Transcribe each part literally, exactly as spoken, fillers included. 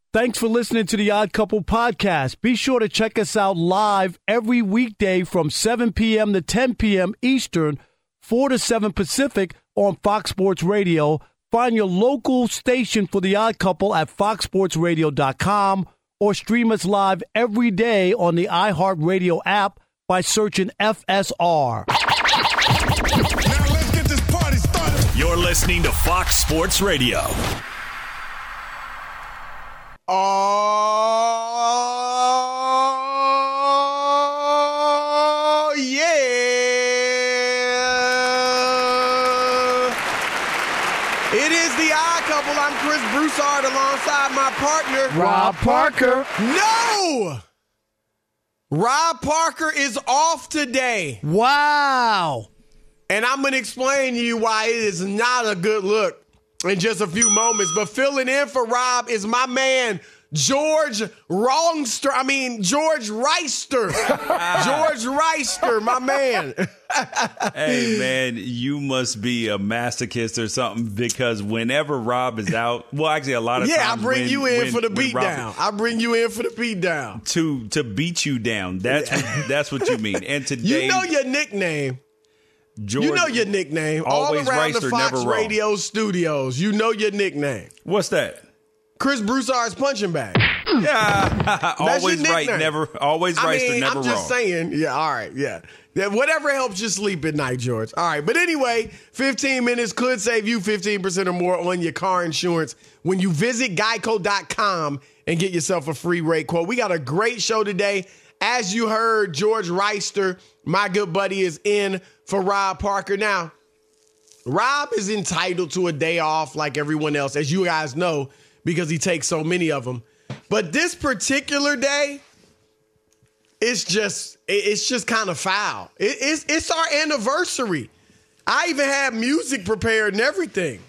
Thanks for listening to the Odd Couple podcast. Be sure to check us out live every weekday from seven p.m. to ten p.m. Eastern, four to seven Pacific on Fox Sports Radio. Find your local station for the Odd Couple at fox sports radio dot com or stream us live every day on the iHeartRadio app by searching F S R. Now let's get this party started. You're listening to Fox Sports Radio. Oh, yeah. It is the Odd Couple. I'm Chris Broussard alongside my partner, Rob Parker. No! Rob Parker is off today. Wow. And I'm going to explain to you why it is not a good look in just a few moments. But filling in for Rob is my man, George Wrongster. I mean, George Reister. George Reister, my man. Hey, man, you must be a masochist or something, because whenever Rob is out, well, actually, a lot of yeah, times. I bring when, you in when, for the when beat Rob, down. I bring you in for the beat down. To, to beat you down. That's, what, that's what you mean. And today. You know your nickname. George, you know your nickname. Always All around Reister, the Fox never Radio studios. You know your nickname. What's that? Chris Broussard's punching bag. Yeah, always your right, nickname. never, always I Reister, mean, never I'm just wrong. saying. Yeah, all right, yeah. Yeah, whatever helps you sleep at night, George. All right, but anyway, fifteen minutes could save you fifteen percent or more on your car insurance when you visit geico dot com and get yourself a free rate quote. We got a great show today. As you heard, George Reister, my good buddy, is in for Rob Parker. Now, Rob is entitled to a day off like everyone else, as you guys know, because he takes so many of them. But this particular day, it's just it's just kind of foul. It, it's it's our anniversary. I even had music prepared and everything.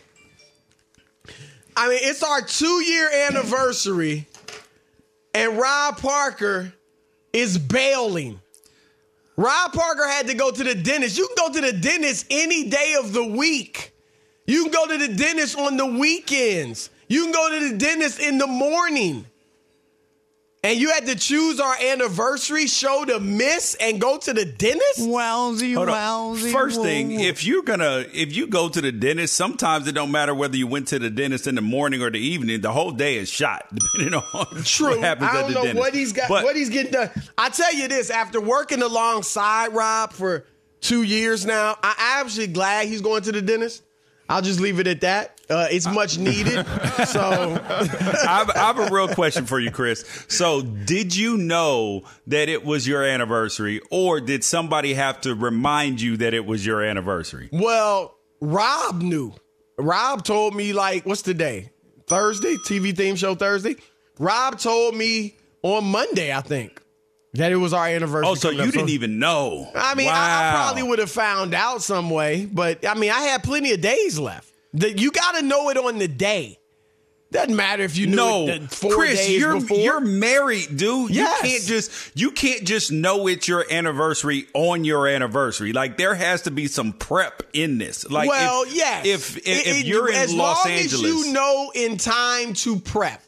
I mean, it's our two-year anniversary, and Rob Parker is bailing. Rob Parker had to go to the dentist. You can go to the dentist any day of the week. You can go to the dentist on the weekends. You can go to the dentist in the morning. And you had to choose our anniversary show to miss and go to the dentist? Wowsy, Hold on. wowsy. First whoa. thing, if you're gonna, if you go to the dentist, sometimes it don't matter whether you went to the dentist in the morning or the evening. The whole day is shot, depending on True. what happens I at don't the know dentist. what he's got, But what he's getting done. I tell you this, after working alongside Rob for two years now, I, I'm actually glad he's going to the dentist. I'll just leave it at that. Uh, it's much needed. So I have, I have a real question for you, Chris. So did you know that it was your anniversary, or did somebody have to remind you that it was your anniversary? Well, Rob knew. Rob told me, like, what's the day? Thursday? T V theme show Thursday? Rob told me on Monday, I think, that it was our anniversary. Oh, so coming you up. didn't even know. I mean, wow. I, I probably would have found out some way, but I mean, I had plenty of days left. The, you got to know it on the day. Doesn't matter if you knew No, it the four Chris, days you're before. you're married, dude. Yes. You can't just you can't just know it's your anniversary on your anniversary. Like, there has to be some prep in this. Like, well, if, yes. If if, It- if it- you're in as Los long Angeles, as you know in time to prep,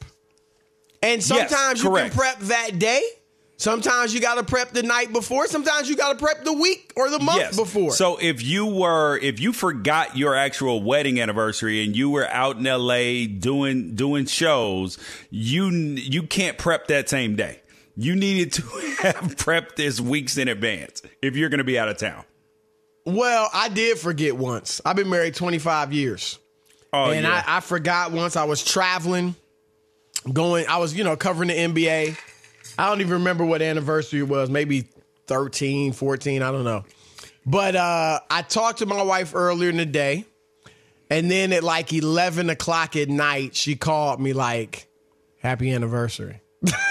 and sometimes you correct. can prep that day. Sometimes you got to prep the night before. Sometimes you got to prep the week or the month yes. before. So if you were if you forgot your actual wedding anniversary and you were out in L A doing doing shows, you you can't prep that same day. You needed to have prepped this weeks in advance if you're going to be out of town. Well, I did forget once. I've been married twenty-five years. Oh, and yeah. I, I forgot once. I was traveling, going, I was, you know, covering the N B A. I don't even remember what anniversary it was, maybe thirteen, fourteen, I don't know. But uh, I talked to my wife earlier in the day, and then at like eleven o'clock at night, she called me like, happy anniversary.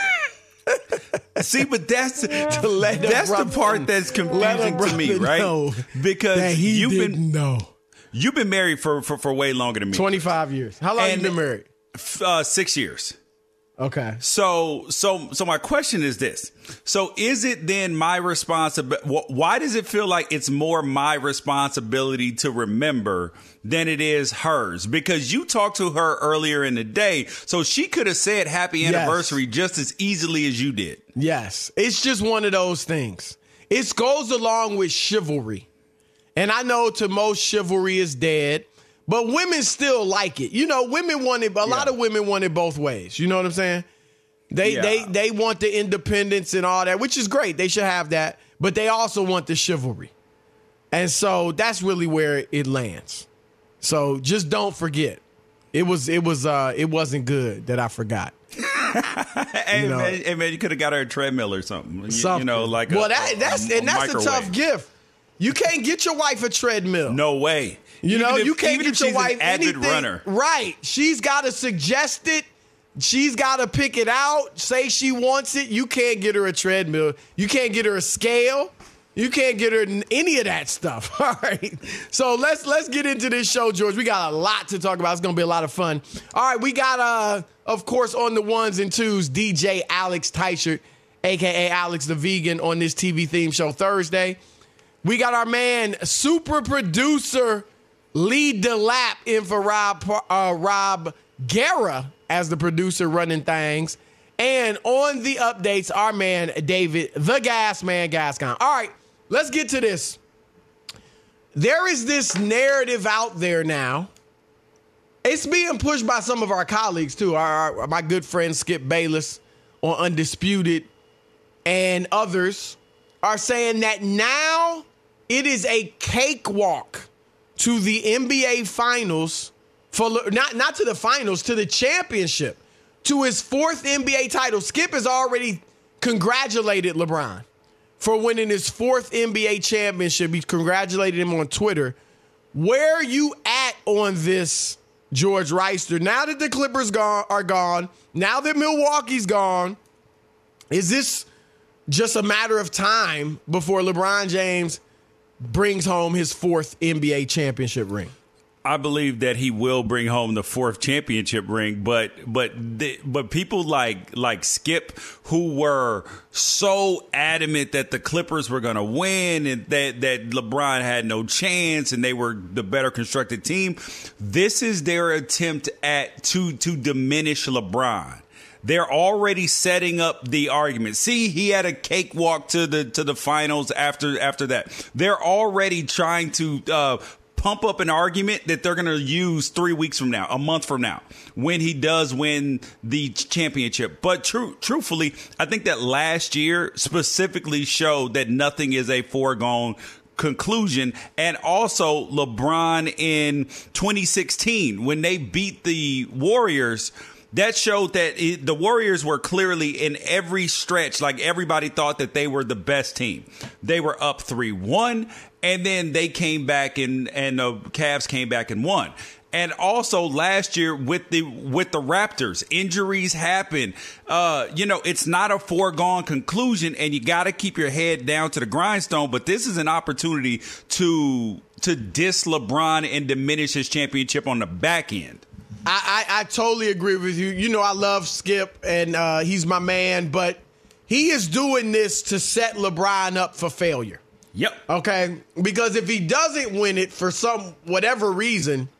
See, but that's To let her that's the brother- part that's let her confusing to me, brother right? know Because that he you've didn't been know. you've been married for, for, for way longer than me. twenty-five years. How long And- you been married? F- Uh, six years. Okay. So, so, so my question is this. So is it then my responsibility? Why does it feel like it's more my responsibility to remember than it is hers? Because you talked to her earlier in the day, so she could have said happy anniversary yes. just as easily as you did. Yes. It's just one of those things. It goes along with chivalry. And I know to most chivalry is dead, but women still like it. You know, women want it, a yeah. lot of women want it both ways. You know what I'm saying? They yeah. they they want the independence and all that, which is great. They should have that, but they also want the chivalry. And so that's really where it lands. So just don't forget. It was it was uh it wasn't good that I forgot. hey, you know, man, hey man, you could have got her a treadmill or something. You, something. you know, like well, a, that, that's a, a and that's microwave. a tough gift. You can't get your wife a treadmill. No way. You even know, if, you can't even get if your she's wife an avid anything. runner. Right. She's got to suggest it. She's got to pick it out, say she wants it. You can't get her a treadmill. You can't get her a scale. You can't get her any of that stuff. All right. So let's let's get into this show, George. We got a lot to talk about. It's going to be a lot of fun. All right. We got, uh, of course, on the ones and twos, D J Alex Teichert, a k a. Alex the Vegan, on this T V theme show Thursday. We got our man, super producer Lee DeLapp, in for Rob, uh, Rob Guerra as the producer running things. And on the updates, our man, David, the Gas Man Gascon. All right, let's get to this. There is this narrative out there now. It's being pushed by some of our colleagues, too. Our, our, my good friend Skip Bayless on Undisputed and others are saying that now it is a cakewalk to the N B A Finals, for not, not to the finals, to the championship, to his fourth N B A title. Skip has already congratulated LeBron for winning his fourth N B A championship. He congratulated him on Twitter. Where are you at on this, George Reister? Now that the Clippers gone, are gone, now that Milwaukee's gone, is this just a matter of time before LeBron James brings home his fourth N B A championship ring? I believe that he will bring home the fourth championship ring, but but the, but people like like Skip, who were so adamant that the Clippers were going to win and that that LeBron had no chance and they were the better constructed team, this is their attempt at to to diminish LeBron. They're already setting up the argument. See, he had a cakewalk to the to the finals after after that. They're already trying to uh, pump up an argument that they're going to use three weeks from now, a month from now, when he does win the championship. But true, truthfully, I think that last year specifically showed that nothing is a foregone conclusion. And also LeBron in twenty sixteen, when they beat the Warriors, that showed that it, the Warriors were clearly in every stretch, like everybody thought that they were the best team. They were up three one, and then they came back and, and the Cavs came back and won. And also last year with the with the Raptors, injuries happen. Uh, you know, it's not a foregone conclusion, and you got to keep your head down to the grindstone. But this is an opportunity to to diss LeBron and diminish his championship on the back end. I, I, I totally agree with you. You know, I love Skip, and uh, he's my man, but he is doing this to set LeBron up for failure. Yep. Okay? Because if he doesn't win it for some whatever reason,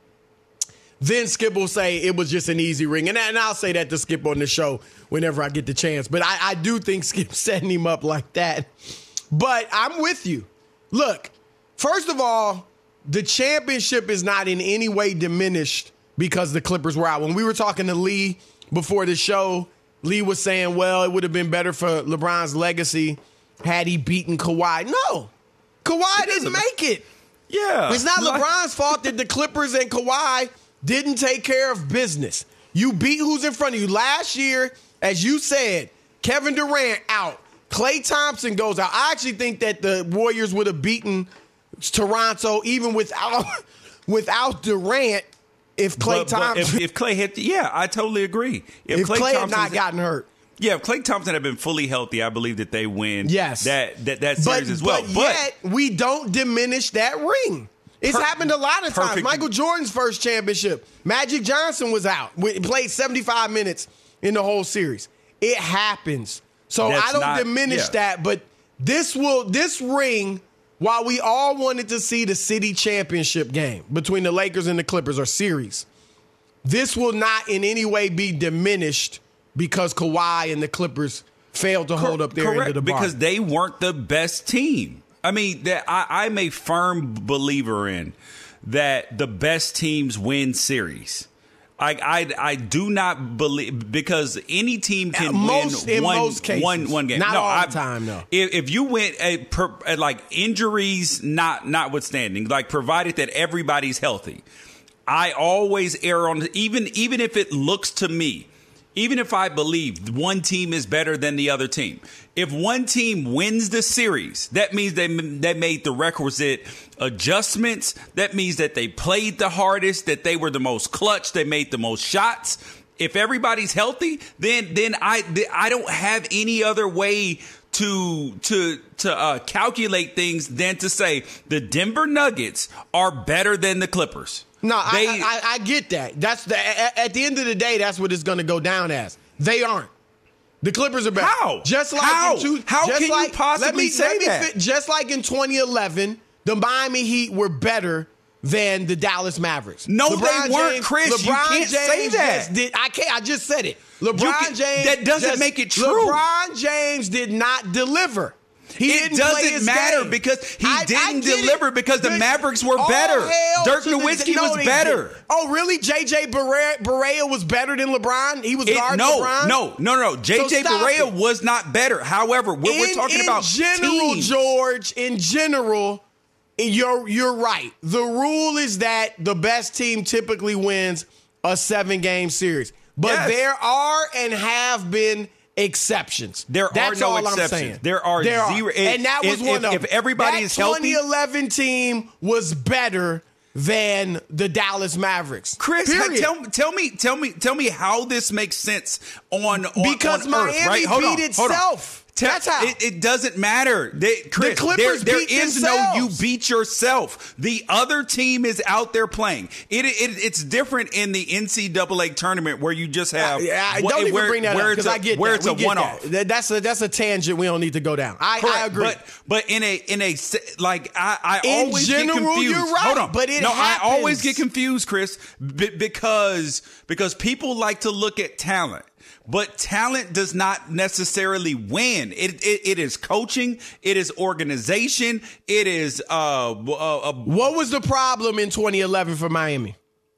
then Skip will say it was just an easy ring. And, and I'll say that to Skip on the show whenever I get the chance. But I, I do think Skip's setting him up like that. But I'm with you. Look, first of all, the championship is not in any way diminished because the Clippers were out. When we were talking to Lee before the show, Lee was saying, well, it would have been better for LeBron's legacy had he beaten Kawhi. No, Kawhi didn't make it. Yeah. It's not LeBron's fault that the Clippers and Kawhi didn't take care of business. You beat who's in front of you. Last year, as you said, Kevin Durant out. Klay Thompson goes out. I actually think that the Warriors would have beaten Toronto even without, without Durant. If Klay but, Thompson, but if, if Klay hit, yeah, I totally agree. If, if Klay, Klay had not gotten hurt, yeah, if Klay Thompson had been fully healthy, I believe that they win. Yes. that that, that series but, as well. But, but yet we don't diminish that ring. It's per- happened a lot of times. Perfect. Michael Jordan's first championship, Magic Johnson was out. We played seventy-five minutes in the whole series. It happens. So That's I don't not- diminish yeah. that, but this will this ring, while we all wanted to see the city championship game between the Lakers and the Clippers or series, this will not in any way be diminished because Kawhi and the Clippers failed to hold up their Correct, end of the bar. because they weren't the best team. I mean, that I, I'm a firm believer in that the best teams win series. I, I, I do not believe, because any team can Most- win in one, most cases. one, one game. Not no, all I, the time, though. If, if you went a, per, a, like injuries, not notwithstanding, like provided that everybody's healthy, I always err on even even if it looks to me, even if I believe one team is better than the other team. If one team wins the series, that means they they made the requisite adjustments. That means that they played the hardest, that they were the most clutch, they made the most shots. If everybody's healthy, then then I I don't have any other way to to to uh, calculate things than to say the Denver Nuggets are better than the Clippers. No, They- I, I, I get that. That's the at, at the end of the day, that's what it's going to go down as. They aren't. The Clippers are better. How? Just like How? in two, How just can you like, possibly let me, say let me that? fit- just like in twenty eleven, the Miami Heat were better than the Dallas Mavericks. No, they weren't, Chris. You LeBron can't say James that. just did, I can't. I just said it. LeBron You can- James. that doesn't just- make it true. LeBron James did not deliver. He It didn't play doesn't his matter game. because he I- I didn't get it. deliver because the Good. Mavericks were All better. hail Dirk to the- Nowitzki no, was they better. didn't. Oh, really? J J Barea, Barea was better than LeBron? He was It- guarding no, LeBron? no, no, no. J J So stop Barea it. was not better. However, what we're in, talking in about general, teams. George, in general, you're you're right. The rule is that the best team typically wins a seven-game series. But Yes. there are and have been exceptions. There are That's no all I'm exceptions. saying. There are zero- and that was if- one if- of if them. everybody that is healthy- twenty eleven team was better than the Dallas Mavericks. Chris, Period. tell, tell me, tell me, tell me how this makes sense on, on Because on Earth, Miami right? Hold on, beat hold on. itself. Tell- That's how. It, it doesn't matter. They, Chris, Clippers there, there beat is themselves. no you beat yourself. The other team is out there playing. It, it it's different in the N C double A tournament where you just have Yeah, I wh- don't even where, bring that where up it's because a, I get where that. it's We a get one that. off. That- That's a that's a tangent we don't need to go down. I, I agree. But but in a in a se- like I, I In always general, get confused. you're right, Hold on, but it no, happens. I always get confused, Chris, b- because because people like to look at talent. But talent does not necessarily win. It, it it is coaching. It is organization. It is uh, uh, uh What was the problem in twenty eleven for Miami?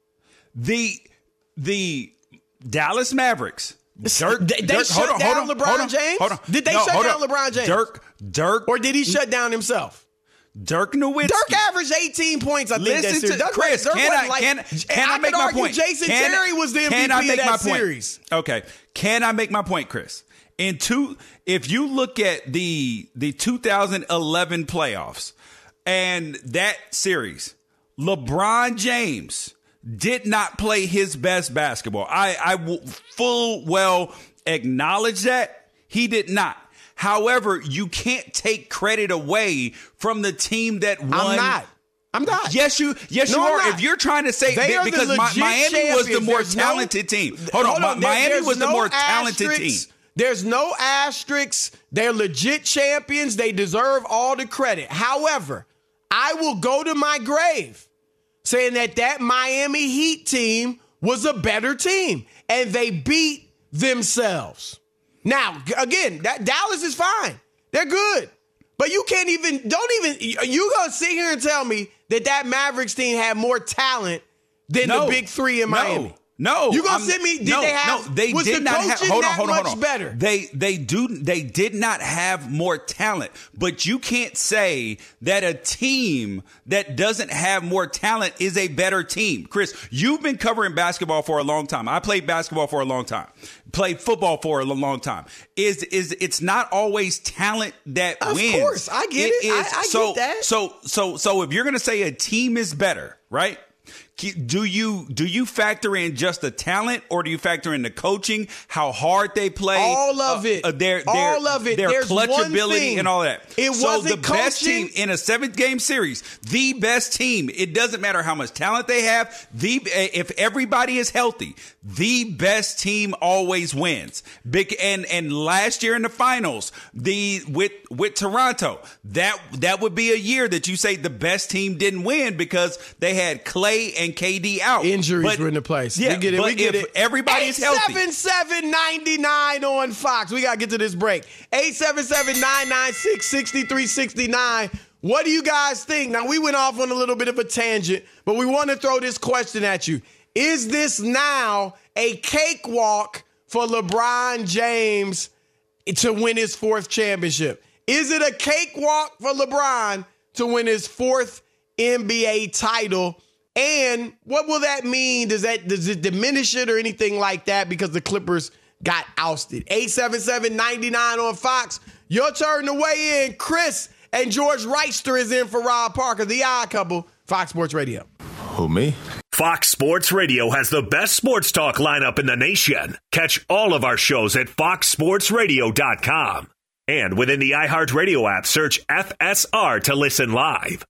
the the Dallas Mavericks. Dirk, They- they Dirk, shut hold on, down hold on, LeBron hold on, James? Hold on. Did they No, shut hold down on. LeBron James? Dirk, Dirk, Or did he shut down himself? Dirk Nowitzki. Dirk averaged eighteen points, I think, that Listen series. to Dirk, Chris. Dirk Can I wasn't like, can, can I, I make could my argue point? Jason Can- Terry was the M V P can I make of that my point? series. Okay. Can I make my point, Chris? In two, if you look at the the two thousand eleven playoffs and that series, LeBron James did not play his best basketball. I I will full well acknowledge that he did not. However, you can't take credit away from the team that won. I'm not. I'm not. Yes, you. Yes, No, you I'm are. not. If you're trying to say They that are the because Mi- legit Miami was the champions. more There's no- talented team. Hold, on, Hold Mi- there- Miami there's was the no more talented asterisks. team. There's no asterisks. They're legit champions. They deserve all the credit. However, I will go to my grave saying that that Miami Heat team was a better team, and they beat themselves. Now, g- again, that Dallas is fine. They're good. But you can't even, don't even, you gonna sit here and tell me that that Mavericks team had more talent than No. the big three in No. Miami? No, You gonna I'm- send me? Did no, they have? No, they was did the not have. coaching Hold on, that hold on, much hold on. better? They they do they did not have more talent, but you can't say that a team that doesn't have more talent is a better team. Chris, you've been covering basketball for a long time. I played basketball for a long time. Played football for a long time. Is is it's not always talent that Of wins. course, I get it. I- I get so, that. So so so if you're gonna say a team is better, right? Do you do you factor in just the talent, or do you factor in the coaching, how hard they play, all of uh, it, uh, their, their all of it, their There's clutchability and all that? It so wasn't the coaching. best team in a seventh game series, the best team. It doesn't matter how much talent they have. The if everybody is healthy, the best team always wins. Big and and last year in the finals, the with with Toronto, that that would be a year that you say the best team didn't win because they had Clay and K D out. Injuries but, were in the place. Yeah, we get it. but we get if it. everybody's healthy. eight seven seven, nine nine on Fox. We got to get to this break. eight seven seven, nine nine six, six three six nine. What do you guys think? Now, we went off on a little bit of a tangent, but we want to throw this question at you. Is this now a cakewalk for LeBron James to win his fourth championship? Is it a cakewalk for LeBron to win his fourth N B A title? And what will that mean? Does that does it diminish it or anything like that because the Clippers got ousted? eight seven seven, nine nine on Fox. Your turn to weigh in. Chris and George Reister is in for Rob Parker, the Odd Couple, Fox Sports Radio. Who, me? Fox Sports Radio has the best sports talk lineup in the nation. Catch all of our shows at fox sports radio dot com. And within the iHeartRadio app, search F S R to listen live.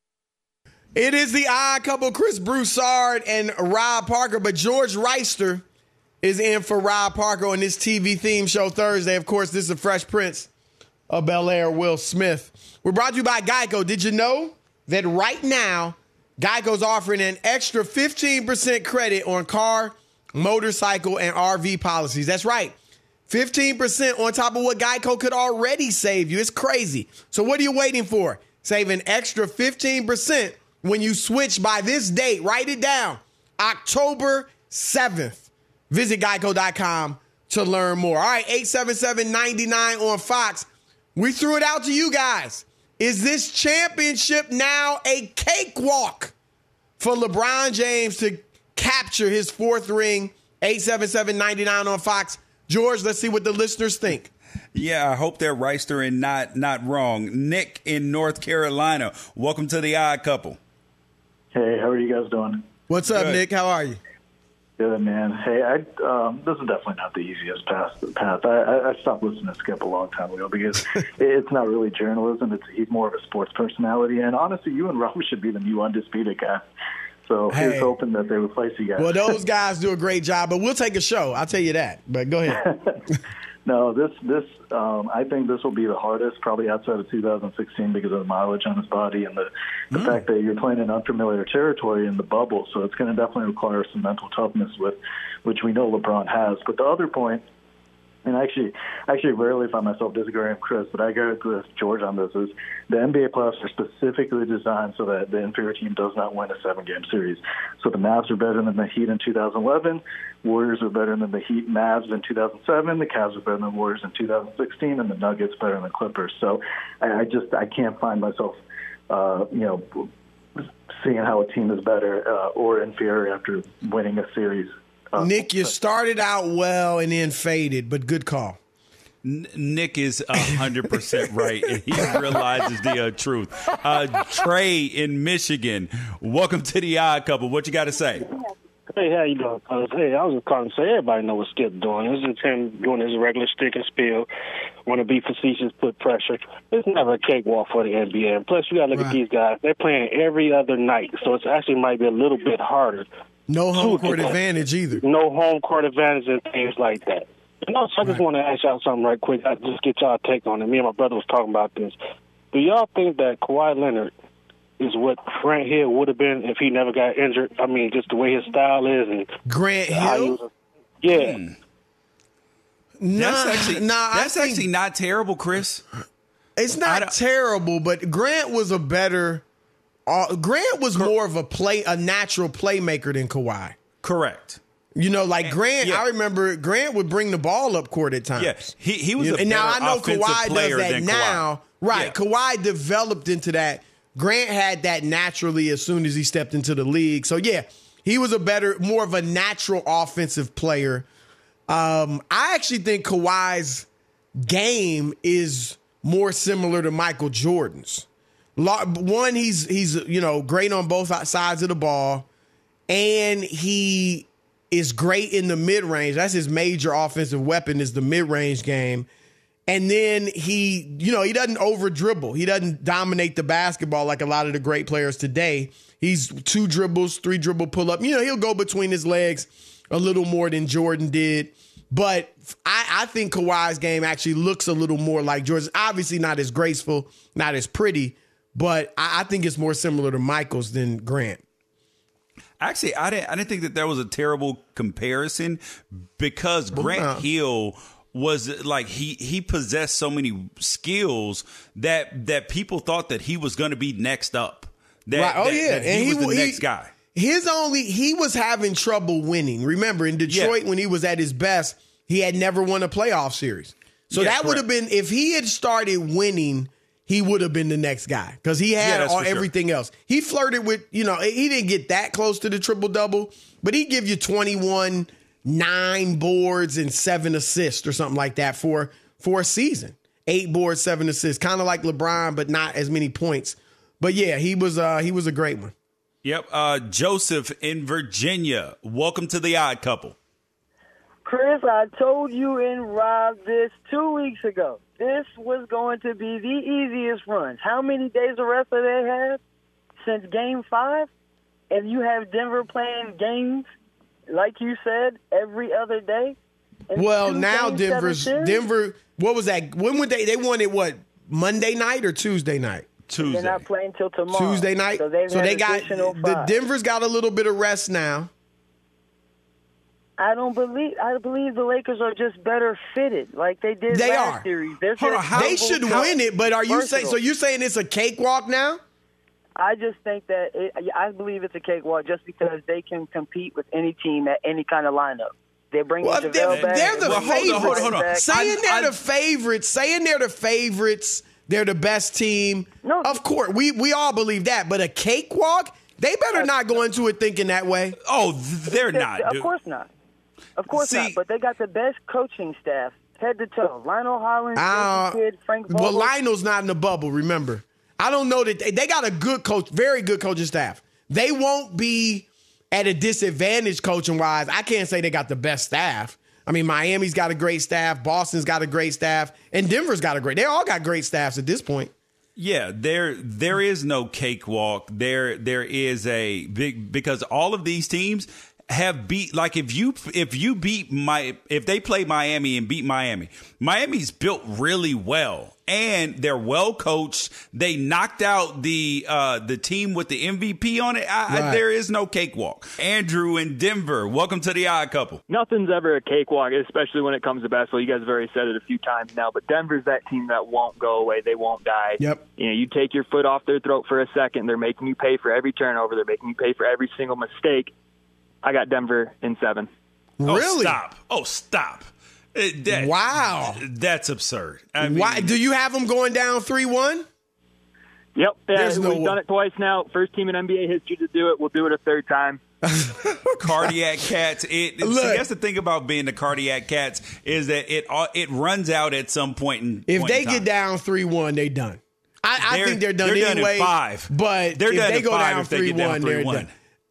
It is the Odd Couple, Chris Broussard and Rob Parker, but George Reister is in for Rob Parker on this T V theme show Thursday. Of course, this is the Fresh Prince of Bel-Air, Will Smith. We're brought to you by Geico. Did you know that right now, Geico's offering an extra fifteen percent credit on car, motorcycle, and R V policies? That's right. fifteen percent on top of what Geico could already save you. It's crazy. So what are you waiting for? Save an extra fifteen percent when you switch by this date. Write it down. October seventh. Visit geico dot com to learn more. All right, eight seven seven, nine nine on Fox. We threw it out to you guys. Is this championship now a cakewalk for LeBron James to capture his fourth ring? eight seven seven, nine nine on Fox. George, let's see what the listeners think. Yeah, I hope they're Reister and not not wrong. Nick in North Carolina, welcome to the Odd Couple. Hey, how are you guys doing? What's up, Good. Nick? How are you? Good, man. Hey, I, um, this is definitely not the easiest path. path. I, I, I stopped listening to Skip a long time ago because it's not really journalism. It's he's more of a sports personality. And honestly, you and Rob should be the new undisputed guy. So Hey. here's hoping that they replace you guys. Well, those guys do a great job, but we'll take a show. I'll tell you that. But go ahead. No, this this um, I think this will be the hardest, probably outside of two thousand sixteen, because of the mileage on his body and the, the mm. fact that you're playing in unfamiliar territory in the bubble. So it's going to definitely require some mental toughness, with which we know LeBron has. But the other point, and actually, actually rarely find myself disagreeing with Chris, but I agree with George on this, is the N B A playoffs are specifically designed so that the inferior team does not win a seven-game series. So the Mavs are better than the Heat in two thousand eleven. Warriors are better than the Heat Mavs in two thousand seven. The Cavs are better than the Warriors in two thousand sixteen, and the Nuggets better than the Clippers. So I, I just I can't find myself, uh, you know, seeing how a team is better uh, or inferior after winning a series. Uh, Nick, you started out well and then faded, but good call. N- Nick is one hundred percent right, and he realizes the uh, truth. Uh, Trey in Michigan, welcome to the Odd Couple. What you got to say? Hey, how you doing, fellas? Hey, I was just calling to say everybody know what Skip doing. This is him doing his regular stick and spiel. Want to be facetious, put pressure. It's never a cakewalk for the N B A. And plus, you got to look right. at these guys. They're playing every other night, so it actually might be a little bit harder. No home court advantage either. No home court advantage and things like that. You know, so I just right. want to ask y'all something right quick. I just get y'all take on it. Me and my brother was talking about this. Do y'all think that Kawhi Leonard is what Grant Hill would have been if he never got injured? I mean, just the way his style is. And Grant Hill? Yeah. Hmm. Nah, that's actually, nah, that's think, actually not terrible, Chris. It's not terrible, but Grant was a better uh, – Grant was more of a play, a natural playmaker than Kawhi. Correct. You know, like Grant, yeah. I remember Grant would bring the ball up court at times. Yeah, he, he was you a know, And now I know Kawhi player does that than now. Kawhi. Right, Yeah. Kawhi developed into that. Grant had that naturally as soon as he stepped into the league. So, yeah, he was a better, more of a natural offensive player. Um, I actually think Kawhi's game is more similar to Michael Jordan's. One, he's he's you know great on both sides of the ball, and he is great in the mid-range. That's his major offensive weapon is the mid-range game. And then he, you know, he doesn't over-dribble. He doesn't dominate the basketball like a lot of the great players today. He's two dribbles, three dribble pull-up. You know, he'll go between his legs a little more than Jordan did. But I, I think Kawhi's game actually looks a little more like Jordan's. Obviously not as graceful, not as pretty, but I, I think it's more similar to Michael's than Grant. Actually, I didn't. I didn't think that there was a terrible comparison because Grant uh, Hill was like he he possessed so many skills that that people thought that he was going to be next up. That, right. Oh that, yeah, that he, and he was the he, next guy. His only he was having trouble winning. Remember in Detroit yeah. when he was at his best, he had never won a playoff series. So yeah, that would have been if he had started winning. He would have been the next guy because he had yeah, all, everything sure. else. He flirted with, you know, he didn't get that close to the triple-double, but he'd give you twenty-one, nine boards, and seven assists or something like that for, for a season. Eight boards, seven assists, kind of like LeBron, but not as many points. But, yeah, he was uh, he was a great one. Yep. Uh, Joseph in Virginia. Welcome to the Odd Couple. Chris, I told you and Rob this two weeks ago. This was going to be the easiest runs. How many days of rest have they had since Game five? And you have Denver playing games, like you said, every other day? Well, now Denver's Denver. What was that? When would they? They won it. What Monday night or Tuesday night? Tuesday. They're not playing till tomorrow. Tuesday night. So, they've so had they got the Denver's got a little bit of rest now. I don't believe. I believe the Lakers are just better fitted, like they did they last are. series. They're Hold on, how, they should how, win it, but are you saying? So you're saying it's a cakewalk now? I just think that it, I believe it's a cakewalk just because they can compete with any team at any kind of lineup. They're bringing well, JaVale they're, back. They're the well, favorites. Hold on, hold on, hold on. Saying I, they're I, the favorites. Saying they're the favorites. They're the best team. No, of course we we all believe that, but a cakewalk. They better not go into it thinking that way. Oh, they're not. Of dude. course not. Of course See, not, but they got the best coaching staff, head to toe. Lionel Hollins, uh, Kid, Frank Vogel. Well, Lionel's not in the bubble, remember. I don't know that they, they got a good coach, very good coaching staff. They won't be at a disadvantage coaching-wise. I can't say they got the best staff. I mean, Miami's got a great staff, Boston's got a great staff, and Denver's got a great. They all got great staffs at this point. Yeah, there there is no cakewalk. There there is a big because all of these teams have beat like if you if you beat my if they play Miami and beat Miami, Miami's built really well and they're well coached. They knocked out the uh, the team with the M V P on it. I, right. I, there is no cakewalk. Andrew in Denver, welcome to the Odd Couple. Nothing's ever a cakewalk, especially when it comes to basketball. You guys have already said it a few times now, but Denver's that team that won't go away. They won't die. Yep. You know, you take your foot off their throat for a second, they're making you pay for every turnover. They're making you pay for every single mistake. I got Denver in seven. Oh, Really? stop. Oh, stop. It, that, Wow. That's absurd. I mean, Why do you have them going down three one? Yep. Yeah, There's no we've way. done it twice now. First team in N B A history to do it. We'll do it a third time. Cardiac cats. It, Look. see, that's the thing about being the cardiac cats is that it uh, it runs out at some point in If point they in time. get down three one, they done. I, I They're- think they're done they're done in anyway. five. But They're if done they in go five down if they three get down one, they're three-one.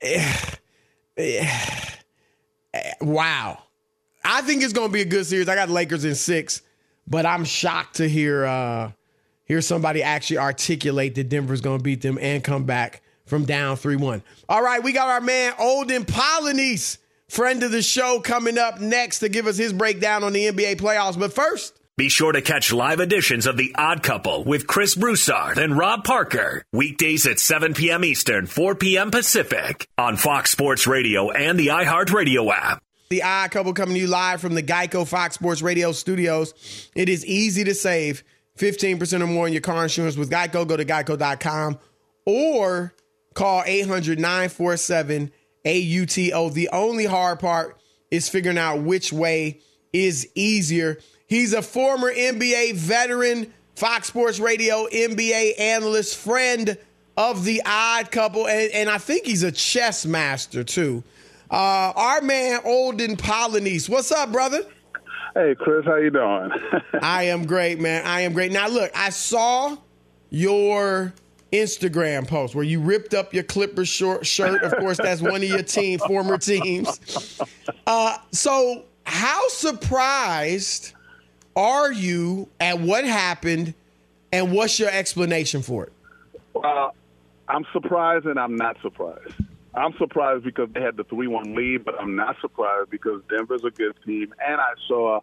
done. Wow. I think it's going to be a good series. I got Lakers in six, but I'm shocked to hear uh, hear somebody actually articulate that Denver's going to beat them and come back from down three one. All right, we got our man Olden Polynice, friend of the show, coming up next to give us his breakdown on the N B A playoffs. But first, Be sure to catch live editions of The Odd Couple with Chris Broussard and Rob Parker. Weekdays at seven p.m. Eastern, four p.m. Pacific on Fox Sports Radio and the iHeartRadio app. The Odd Couple coming to you live from the Geico Fox Sports Radio studios. It is easy to save fifteen percent or more on your car insurance with Geico. Go to geico dot com or call eight hundred, nine four seven, A U T O. The only hard part is figuring out which way is easier. He's a former N B A veteran, Fox Sports Radio N B A analyst, friend of the Odd Couple, and, and I think he's a chess master too. Uh, our man, Olden Polynice. What's up, brother? Hey, Chris, how you doing? I am great, man. I am great. Now, look, I saw your Instagram post where you ripped up your Clippers short shirt. Of course, that's one of your team, former teams. Uh, so how surprised are you at what happened, and what's your explanation for it? Uh, I'm surprised and I'm not surprised. I'm surprised because they had the three one lead, but I'm not surprised because Denver's a good team, and I saw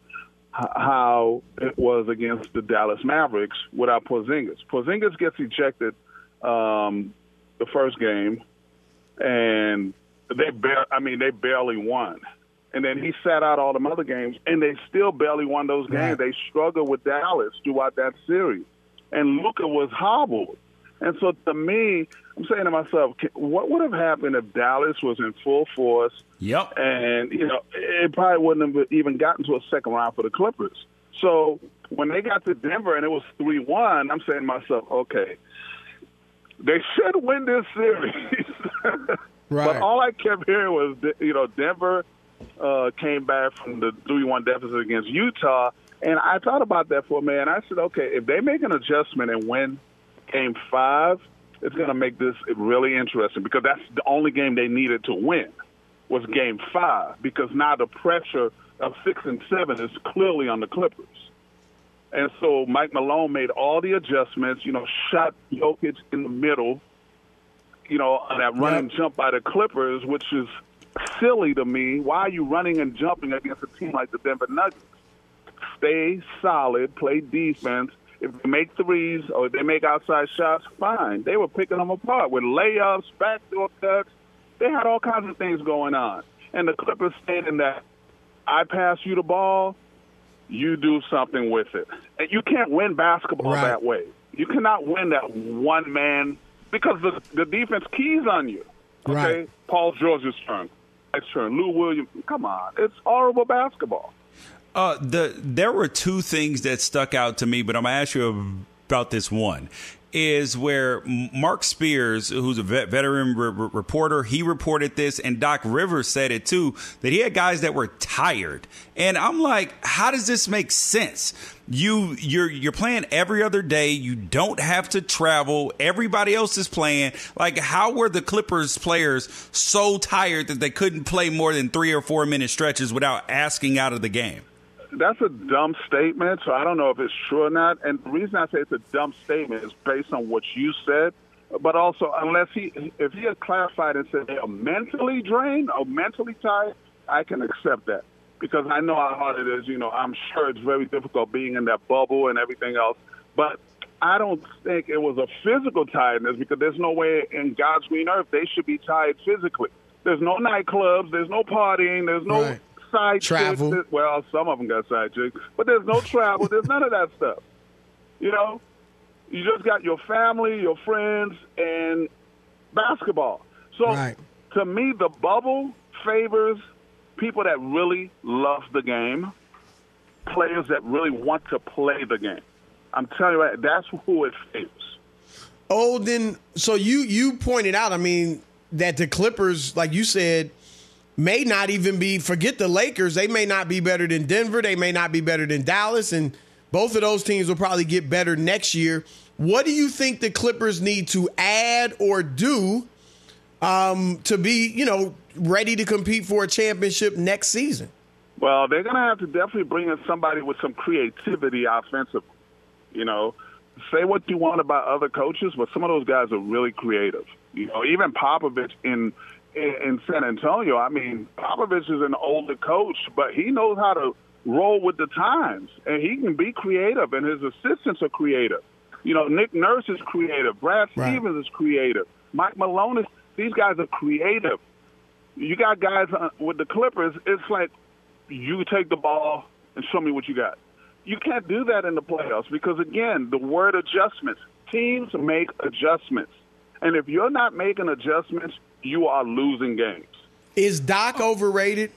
how it was against the Dallas Mavericks without Porzingis. Porzingis gets ejected um, the first game, and they bar- I mean they barely won. And then he sat out all the other games, and they still barely won those games. Right. They struggled with Dallas throughout that series, and Luka was hobbled. And so to me, I'm saying to myself, what would have happened if Dallas was in full force? Yep. And, you know, it probably wouldn't have even gotten to a second round for the Clippers. So when they got to Denver and it was three one, I'm saying to myself, okay, they should win this series. Right. But all I kept hearing was, you know, Denver uh, came back from the three one deficit against Utah. And I thought about that for a minute. I said, okay, if they make an adjustment and win Game five, it's going to make this really interesting because that's the only game they needed to win was Game five because now the pressure of six and seven is clearly on the Clippers. And so Mike Malone made all the adjustments, you know, shot Jokic in the middle, you know, on that run and jump by the Clippers, which is silly to me. Why are you running and jumping against a team like the Denver Nuggets? Stay solid, play defense. If they make threes or if they make outside shots, fine. They were picking them apart with layups, backdoor cuts. They had all kinds of things going on. And the Clippers stayed in that, I pass you the ball, you do something with it. And you can't win basketball right. that way. You cannot win that one man because the, the defense keys on you. Okay? Right. Paul George's turn. Next turn. Lou Williams. Come on. It's horrible basketball. Uh, the there were two things that stuck out to me, but I'm going to ask you about this one. Is where Mark Spears, who's a vet, veteran re- re- reporter, he reported this, and Doc Rivers said it too, that he had guys that were tired. And I'm like, how does this make sense? You, you're you're playing every other day. You don't have to travel. Everybody else is playing. Like, how were the Clippers players so tired that they couldn't play more than three or four minute stretches without asking out of the game? That's a dumb statement, so I don't know if it's true or not. And the reason I say it's a dumb statement is based on what you said, but also unless he, if he had clarified and said they are mentally drained or mentally tired, I can accept that because I know how hard it is. You know, I'm sure it's very difficult being in that bubble and everything else, but I don't think it was a physical tiredness because there's no way in God's green earth they should be tired physically. There's no nightclubs, there's no partying, there's no right. side travel. chicks. Well, some of them got side chicks, but there's no travel. There's none of that stuff. You know, you just got your family, your friends, and basketball. So right. to me, the bubble favors people that really love the game, players that really want to play the game. I'm telling you, right, that's who it favors. Oh, then, so you you pointed out, I mean, that the Clippers, like you said, may not even be, forget the Lakers, they may not be better than Denver, they may not be better than Dallas, and both of those teams will probably get better next year. What do you think the Clippers need to add or do um, to be, you know, ready to compete for a championship next season? Well, they're going to have to definitely bring in somebody with some creativity offensively. You know, say what you want about other coaches, but some of those guys are really creative. You know, even Popovich in in San Antonio, I mean, Popovich is an older coach, but he knows how to roll with the times, and he can be creative, and his assistants are creative. You know, Nick Nurse is creative. Brad Right. Stevens is creative. Mike Malone is – these guys are creative. You got guys uh, with the Clippers, it's like you take the ball and show me what you got. You can't do that in the playoffs because, again, the word adjustments. Teams make adjustments. And if you're not making adjustments, you are losing games. Is Doc overrated?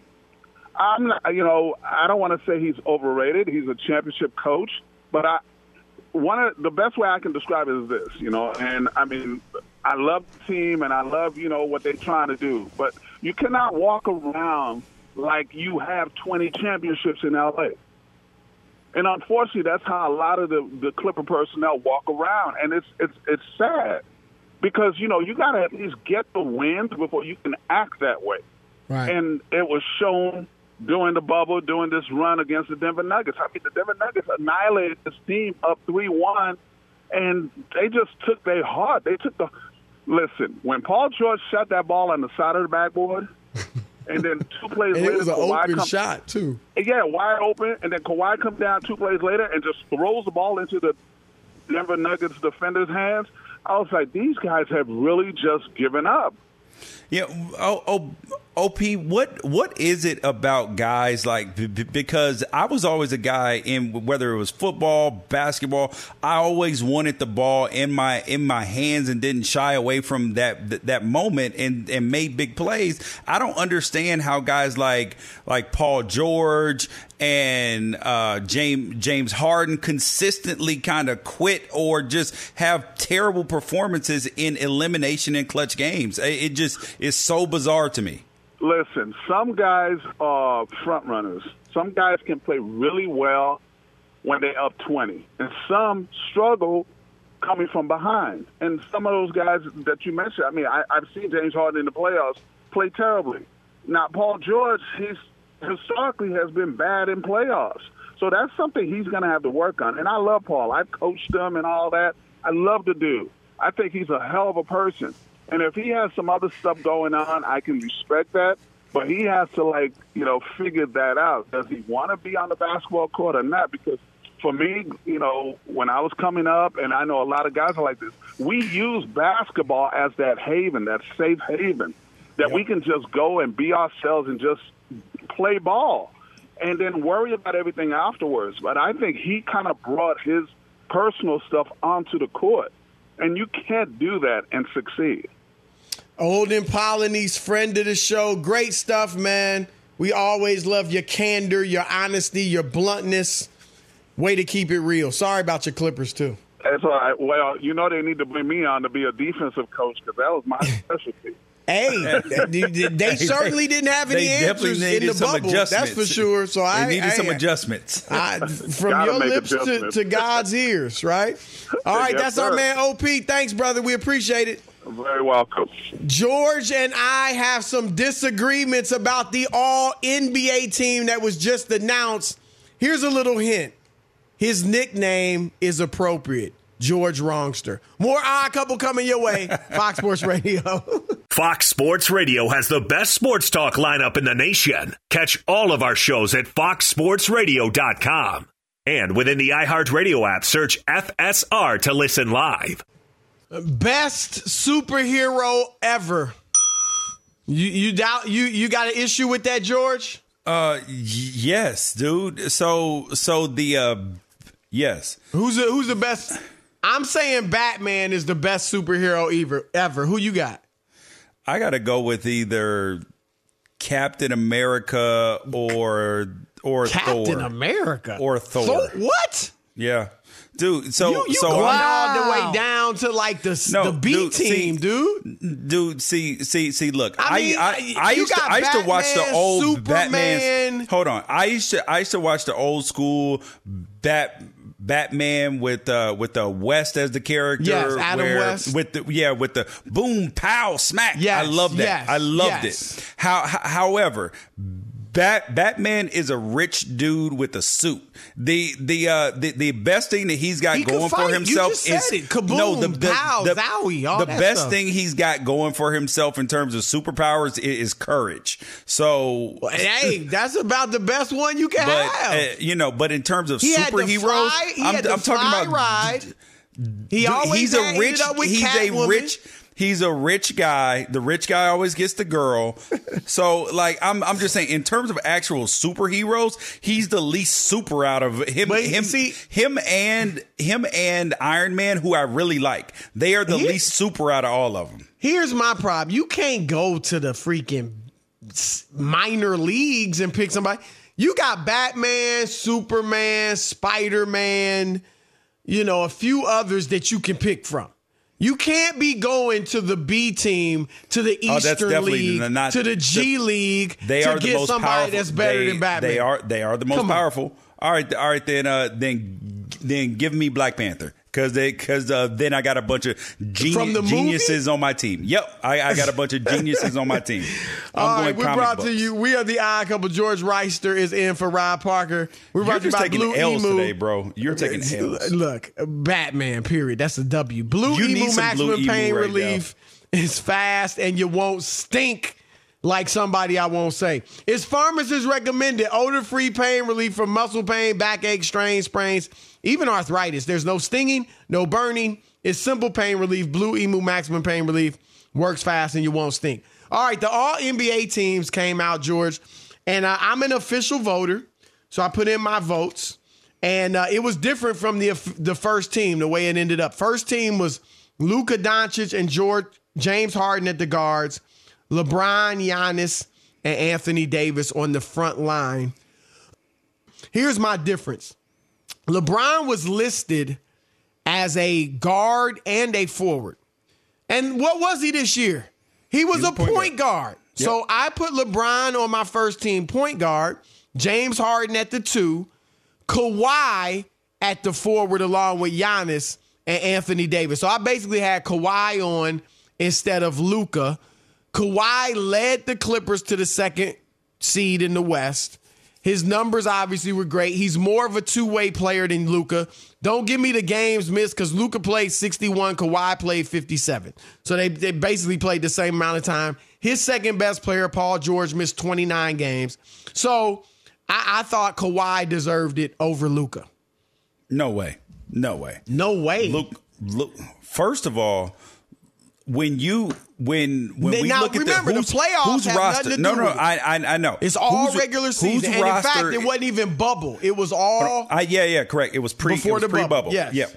I'm not, you know, I don't want to say he's overrated. He's a championship coach, but I one of the best way I can describe it is this, you know, and I mean, I love the team and I love, you know, what they're trying to do, but you cannot walk around like you have twenty championships in L A. And unfortunately, that's how a lot of the, the Clipper personnel walk around. And it's it's it's sad because, you know, you got to at least get the wins before you can act that way. Right. And it was shown during the bubble, during this run against the Denver Nuggets. I mean, the Denver Nuggets annihilated this team up three one, and they just took their heart. They took the – listen, when Paul George shot that ball on the side of the backboard – and then two plays and later, it was an Kawhi open come, shot, too. Yeah, wide open. And then Kawhi comes down two plays later and just throws the ball into the Denver Nuggets defenders' hands. I was like, these guys have really just given up. Yeah, oh, oh, O P, what what is it about guys like b- b- because I was always a guy in whether it was football, basketball, I always wanted the ball in my in my hands and didn't shy away from that that, that moment and, and made big plays. I don't understand how guys like like Paul George and uh, James James Harden consistently kind of quit or just have terrible performances in elimination and clutch games. It just is so bizarre to me. Listen, some guys are front runners. Some guys can play really well when they're up twenty, and some struggle coming from behind. And some of those guys that you mentioned, I mean, I, I've seen James Harden in the playoffs play terribly. Now, Paul George, he's historically has been bad in playoffs. So that's something he's going to have to work on. And I love Paul. I've coached him and all that. I love the dude. I think he's a hell of a person. And if he has some other stuff going on, I can respect that. But he has to, like, you know, figure that out. Does he want to be on the basketball court or not? Because for me, you know, when I was coming up, and I know a lot of guys are like this, we use basketball as that haven, that safe haven, that yep. we can just go and be ourselves and just play ball and then worry about everything afterwards. But I think he kind of brought his personal stuff onto the court. And you can't do that and succeed. Olden Polynice, friend of the show. Great stuff, man. We always love your candor, your honesty, your bluntness. Way to keep it real. Sorry about your Clippers, too. That's all right. Well, you know they need to bring me on to be a defensive coach because that was my specialty. Hey, they, they certainly didn't have any they answers in the bubble. That's for sure. So they I needed I, some adjustments. I, from your lips to, to God's ears, right? All right, yes, that's sir. Our man O P. Thanks, brother. We appreciate it. Very welcome. George and I have some disagreements about the all N B A team that was just announced. Here's a little hint. His nickname is appropriate. George Wrongster. More Odd Couple coming your way. Fox Sports Radio. Fox Sports Radio has the best sports talk lineup in the nation. Catch all of our shows at fox sports radio dot com. And within the iHeartRadio app, search F S R to listen live. Best superhero ever. You you doubt you you got an issue with that, George? Uh, y- yes, dude. So so the uh, yes. Who's the, who's the best? I'm saying Batman is the best superhero ever. Ever. Who you got? I got to go with either Captain America or or Captain Thor. America or Thor. Thor. What? Yeah, dude. So you, you so going wow. all the way down to like the no, the B dude, team, see, dude. Dude, see, see, see. Look, I mean, I I, I used to I used Batman, to watch the old Superman. Batman. Hold on, I used to I used to watch the old school Bat. Batman with uh, with the West as the character. Yes, Adam where, West. With the yeah, with the boom, pow, smack. Yes, I love that. yes, I loved yes. it. How, h- however, Bat Batman is a rich dude with a suit. The the uh, the, the best thing that he's got He can going fight. for himself You just said is it. Kaboom, no the the, pow, the, zowie, all the that best stuff. thing he's got going for himself in terms of superpowers is, is courage. So Well, hey, that's about the best one you can but have. uh, you know, but in terms of He had the superheroes, fly- he I'm, had the I'm talking fly about ride. He Dude, always he's had- a rich ended up with he's Catwoman. a rich he's a rich guy. The rich guy always gets the girl. So like I'm I'm just saying in terms of actual superheroes, he's the least super out of him But him see- him and him and Iron Man, who I really like. They are the He- least super out of all of them. Here's my problem. You can't go to the freaking minor leagues and pick somebody. You got Batman, Superman, Spider-Man, you know, a few others that you can pick from. You can't be going to the B team, to the Oh, that's Eastern definitely League, not- to the G the- League They to are the get most somebody powerful. that's better they, than Batman. They are they are the most Come on. powerful. All right, all right. Then, uh, then, then give me Black Panther because because uh, then I got a bunch of geni- From the geniuses on my team. Yep, I, I got a bunch of geniuses on my team. I'm All going right, we comic brought books. to you. We are the Odd Couple. George Reister is in for Rob Parker. We're You're brought to you just by taking Blue L's Emu today, bro. You're taking L's. Look, Batman. Period. That's a W. Blue You need Emu some maximum Blue Emu pain right relief is fast, and you won't stink. Like somebody I won't say. It's pharmacist recommended odor-free pain relief from muscle pain, backache, strains, sprains, even arthritis. There's no stinging, no burning. It's simple pain relief. Blue Emu Maximum Pain Relief works fast and you won't stink. All right, the all N B A teams came out, George, and uh, I'm an official voter, so I put in my votes. And uh, it was different from the the first team, the way it ended up. First team was Luka Doncic and George James Harden at the guards. LeBron, Giannis, and Anthony Davis on the front line. Here's my difference. LeBron was listed as a guard and a forward. And what was he this year? He was, he was a point, point guard. guard. Yep. So I put LeBron on my first team point guard, James Harden at the two, Kawhi at the forward along with Giannis and Anthony Davis. So I basically had Kawhi on instead of Luka. Kawhi led the Clippers to the second seed in the West. His numbers obviously were great. He's more of a two-way player than Luka. Don't give me the games missed because Luka played sixty-one, Kawhi played fifty-seven. So they, they basically played the same amount of time. His second best player, Paul George, missed twenty-nine games. So I, I thought Kawhi deserved it over Luka. No way. No way. No way. Luke, Luke, first of all, when you when when now, we look at remember, the, the playoffs who's have roster, nothing to no, do no, with it. I, I I know It's all who's, regular season, and roster, in fact, it wasn't even bubble. It was all I, yeah, yeah, correct. It was pre before it was the pre bubble. bubble. Yes. Yeah,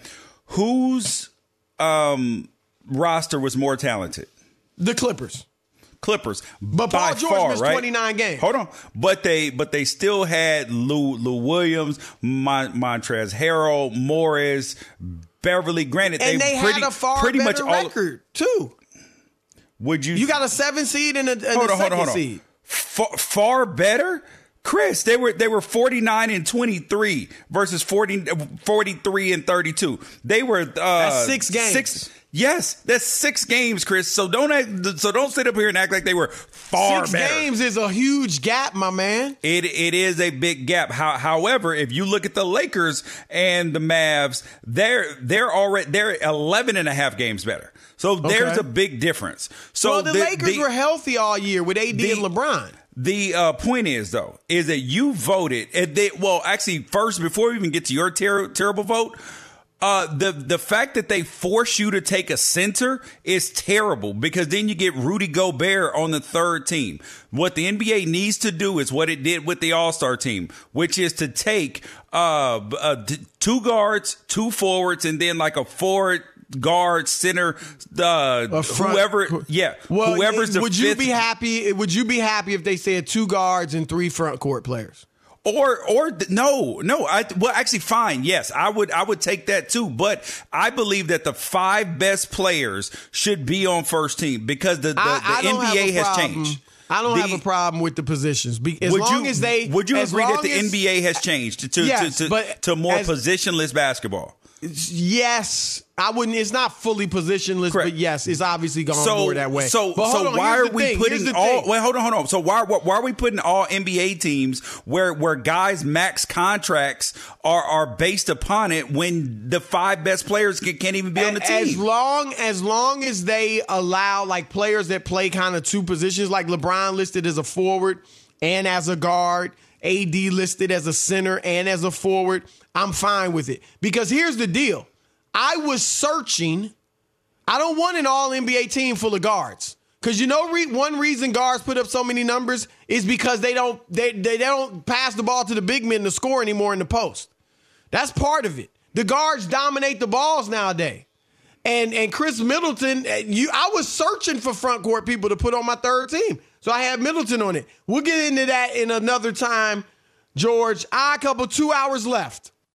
whose um, roster was more talented? The Clippers. Clippers, but by Paul George far, missed right? twenty-nine games. Hold on, but they but they still had Lou Lou Williams, Mon- Montrezl Harrell, Morris, Beverly. Granted, and they, they had pretty, a far pretty better much all, record too. Would you? You got a seven seed and a, and hold a on, second hold on, hold on. seed. Far, far better, Chris. They were they were forty-nine and twenty-three versus forty, forty-three and thirty-two. They were uh, that's six games. Six. Yes, that's six games, Chris. So don't act, so don't sit up here and act like they were far Six better. games is a huge gap, my man. It it is a big gap. How, however, if you look at the Lakers and the Mavs, they're they're already they're eleven and a half games better. So there's Okay. a big difference. So well, the, the Lakers the, were healthy all year with A D the, and LeBron. The uh, point is, though, is that you voted. And they, well, actually, first, before we even get to your ter- terrible vote, uh, the the fact that they force you to take a center is terrible because then you get Rudy Gobert on the third team. What the N B A needs to do is what it did with the All-Star team, which is to take uh, uh, two guards, two forwards, and then like a forward guard, center, uh, front, whoever, yeah, well, whoever's the would you fifth. be happy? Would you be happy if they said two guards and three front court players? Or, or no, no. I well, actually, fine. Yes, I would, I would take that too. But I believe that the five best players should be on first team because the the, I, the I N B A has problem. changed. I don't the, have a problem with the positions. As would long you, as they, would you as agree that long the as, N B A has changed to yes, to, to, but to more as, positionless basketball? Yes, I wouldn't. It's not fully positionless, Correct. but yes, it's obviously gone so, more that way. So, but so on, why are we thing. putting all? Wait, hold on, hold on. So why, why why are we putting all N B A teams where where guys' max contracts are are based upon it when the five best players can, can't even be on the team? As long as long as they allow like players that play kind of two positions, like LeBron listed as a forward and as a guard, A D listed as a center and as a forward, I'm fine with it. Because here's the deal. I was searching. I don't want an all N B A team full of guards. Because you know re- one reason guards put up so many numbers is because they don't they, they, they don't pass the ball to the big men to score anymore in the post. That's part of it. The guards dominate the balls nowadays. And and Chris Middleton, you I was searching for front court people to put on my third team. So I had Middleton on it. We'll get into that in another time, George. I couple two hours left.